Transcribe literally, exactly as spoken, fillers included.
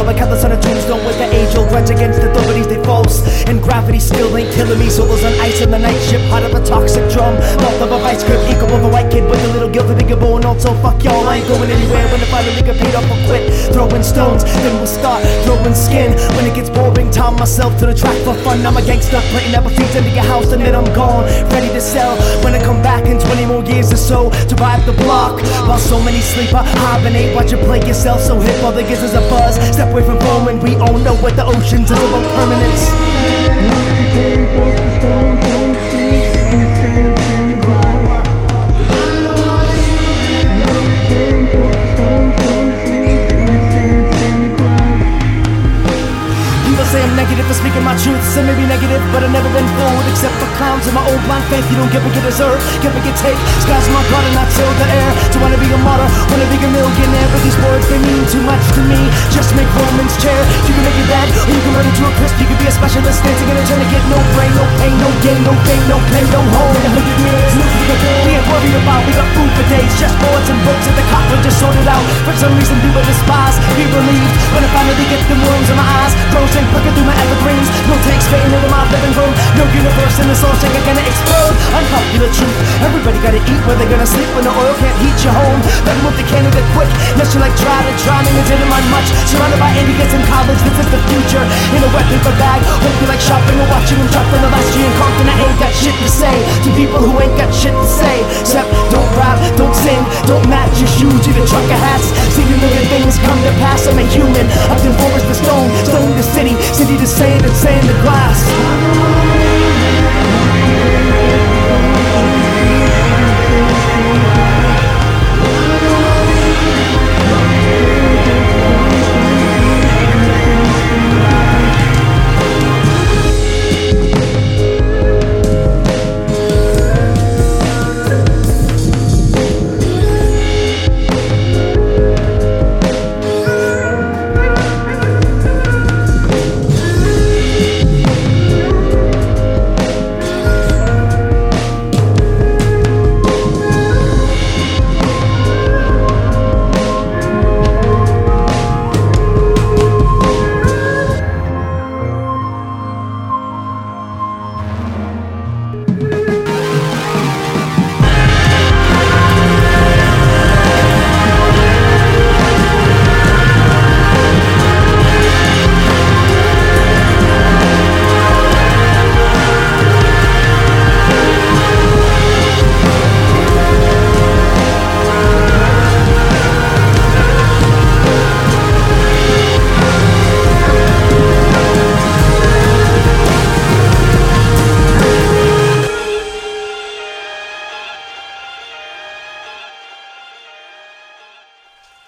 like how the son of tombstone with the age-old grudge against the authorities they false. And gravity still ain't killing me. Solos on ice on the night ship, hot of a toxic drum. Mouth of a vice grip, equal of a white kid with a little guilt, a bigger bow, and also fuck y'all. I ain't going anywhere when I finally get paid off, I'll quit. Throwing stones, then we'll start throwing skin. When it gets boring, time myself to the track for fun. I'm a gangster, playing apple feet into your house, and then I'm gone, ready to sell. When I come back in twenty more years or so, to vibe the block. While so many sleep, I hibernate, watch you play yourself so hip. All that gives is a buzz. Step away from foam and we all know what the oceans is about permanence. Say I'm negative for speaking my truth, so maybe negative, but I've never been fooled. Except for clowns and my old blind faith, you don't give a get deserve, give a get take. Skies my God and I till the air. To wanna be a martyr, wanna be a millionaire, but these words they mean too much to me. Just make Roman's chair. You can make it bad, or you can run into a crisp. You can be a specialist, dancing and trying to get no brain, no pain, no gain, no gain, no pain, no home. In a hundred years, we ain't worried about. We got food for days, just boards and books at the cop will just sort it out. For some reason, people despise, be relieved when I finally get the worms in my eyes. Crows ain't looking through my evergreens. No tanks fading into my living room. No universe in the soul shaker gonna explode. Unpopular truth, everybody gotta eat where they're gonna sleep when the oil can't heat your home. Let move the Canada quick, unless you like try to drown and it didn't mind much. Surrounded by idiots in college, this is the future. In a wet paper bag, hope you like shopping or watching them drop from the last year in Compton. I ain't got shit to say to people who ain't got shit to say. Except don't rap, don't sing, don't match your shoes, even trucker hats. See the living things come to pass, I'm a human. I